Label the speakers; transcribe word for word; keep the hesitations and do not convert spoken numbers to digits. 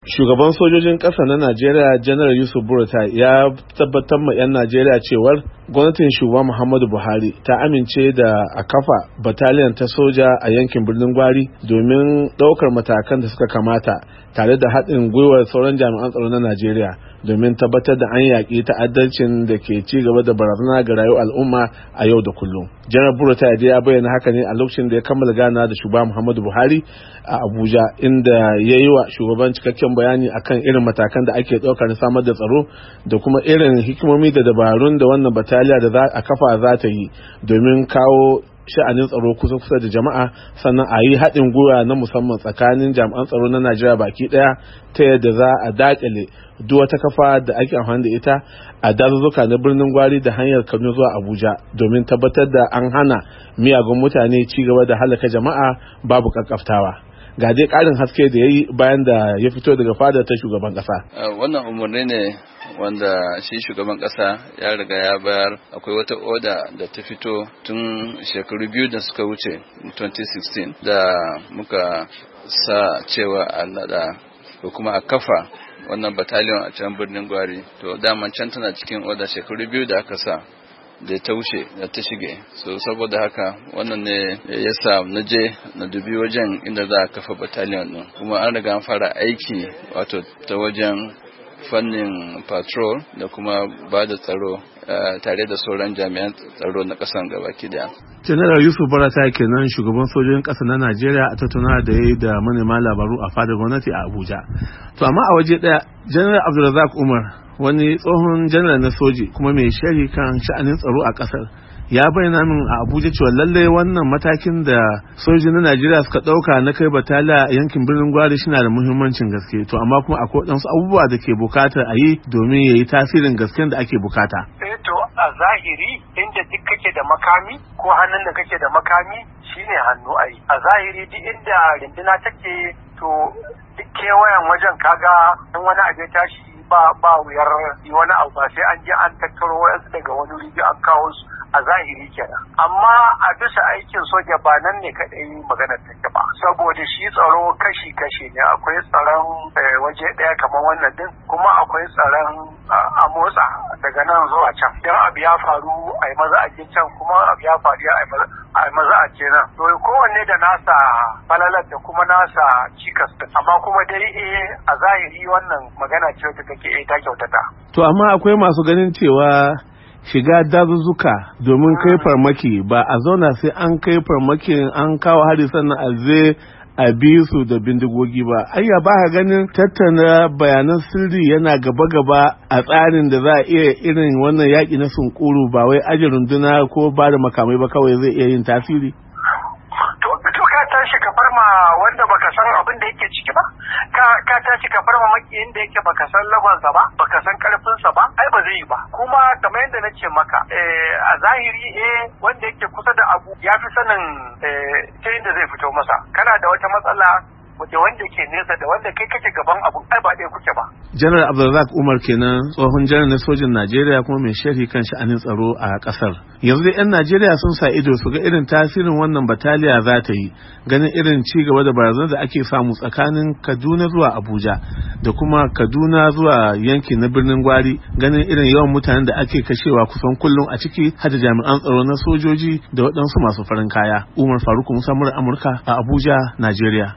Speaker 1: Shugaban sojojin ƙasa na Najeriya Janar Yusuf Buratai ya tabbatar ma 'yan Najeriya cewar gwamnatin shugaba Muhammadu Buhari ta amince da a kafa bataliyan ta soja a yankin Birnin Gwari domin ɗaukar matakan da suka kamata tare da haɗin gwiwar sauran jami'an tsaro na Najeriya domin tabbatar da an yaƙi ta'addancin da ke ci gaba da barazana ga rayuwar al'umma a yau da kullum. Janar Buratai ya bayyana haka ne a lokacin da ya kammala gana da shugaba Muhammadu Buhari a Abuja, inda ya yi wa shugaban cikakken bayani akan irin matakan da ake ɗauka na samar da tsaro da kuma irin hikimomi da dabarun da wannan bataliya da za a kafa za ta yi domin kawo sha'anin tsaro kusa kusa da jama'a, sannan a yi haɗin gwiwa na musamman tsakanin jami'an tsaro na Najeriya baki ɗaya ta yadda za a daƙile duk wata kafa da ake amfani da ita a dazuzzuka na Birnin Gwari da hanyar Kaduna zuwa Abuja domin tabbatar da an hana miyagun mutane ci gaba da halaka jama'a babu kakkaftawa. Ga dai ƙarin haske da ya yi bayan da ya fito daga fadar ta shugaban ƙasa.
Speaker 2: Wannan umarni ne wanda shi shugaban ƙasa ya riga ya bayar. Akwai wata oda da ta fito tun shekaru biyu da suka wuce twenty sixteen da muka sa cewa a nada ko kuma a kafa wannan battalion a can Birnin Gwari. To daman can tana cikin oda shekaru biyu da aka sa da ta wuce da ta shige, so saboda haka wannan ne ya sa na je na dubi wajen inda za a kafa battalion din, kuma an riga an fara aiki wato ta wajen fannin patrol da kuma ba da tsaro tare da sauran jami'an tsaro na kasan gabaki daya.
Speaker 1: General Yusuf Buratai kenan shugaban sojojin ƙasa na Najeriya a tattauna da ya yi da manema labaru a fadar gwamnati a Abuja. To amma a waje ɗaya, General Abdulrazak Umar, wani tsohon janar na soji kuma mai shari kan sha'anin tsaro a ƙasar, ya bayyana min a Abuja cewa lallai wannan matakin da sojoji na Najeriya suka ɗauka na kai bataliya a yankin Birnin Gwari shi na da muhimmancin gaske. To amma kuma akwai waɗansu abubuwa da ke bukatar a yi domin ya yi tasirin gasken da ake bukata.
Speaker 3: To a zahiri inda duk kake da makami ko hannun da kake da makami shine hannu ayi. A zahiri duk inda rinduna take to duk kewayen wajen kaga in wani abu ya tashi ba ba wuyar yi wani abu ba sai an je an tattaro wayansu daga wani wuri an kawo su a zahiri kenan. Amma a bisa aikin soja ba nan ne kadai maganar take ba, saboda shi tsaro kashi-kashi ne. Akwai tsaron waje ɗaya kamar wannan din, kuma akwai tsaron a motsa daga nan zuwa can. Idan abu ya faru a yi maza a je can, kuma abu ya faru a yi maza a je nan. To kowanne da nasa falalar da kuma nasa cikas, amma kuma dai eh a zahiri wannan magana ce ta take eh ta kyautata.
Speaker 1: To amma akwai masu ganin cewa shiga dazuzzuka domin kai farmaki ba a zauna sai an kai farmakin an kawo hari sannan a zai a bi su da bindigogi ba. Ayya ba ka ganin tattana bayanan sirri yana gaba-gaba a tsarin da za a iya irin wannan yaƙi na sunkuru, ba wai aje runduna ko ba da makamai ba kawai zai iya yin tasiri?
Speaker 3: To ka tashi ka farma wanda baka san abin da yake ciki ba, ka ka tashi ka farma makiyin da yake baka san lagonsa ba, baka san karfinsa ba, ai ba zai yi ba. Kuma kamar yadda na ce maka a zahiri eh wanda yake kusa da abu ya fi sanin ta inda zai fito masa. Kana da wata matsala da wanda ke nesa da wanda kai kake gaban abu ai ba ɗaya kuke ba.
Speaker 1: Janar Abdulrazak Umar kenan, tsohon janar na sojin Najeriya kuma mai sharhi kan sha'anin tsaro a ƙasar. Yanzu dai 'yan Najeriya sun sa ido su ga irin tasirin wannan bataliya za ta yi, ganin irin ci gaba da barazanar da ake samu tsakanin Kaduna zuwa Abuja da kuma Kaduna zuwa yanki na Birnin Gwari, ganin irin yawan mutanen da ake kashewa kusan kullum a ciki har da jami'an tsaro na sojoji da waɗansu masu farin kaya. Umar Faruk Musa, Amurka a Abuja, Najeriya.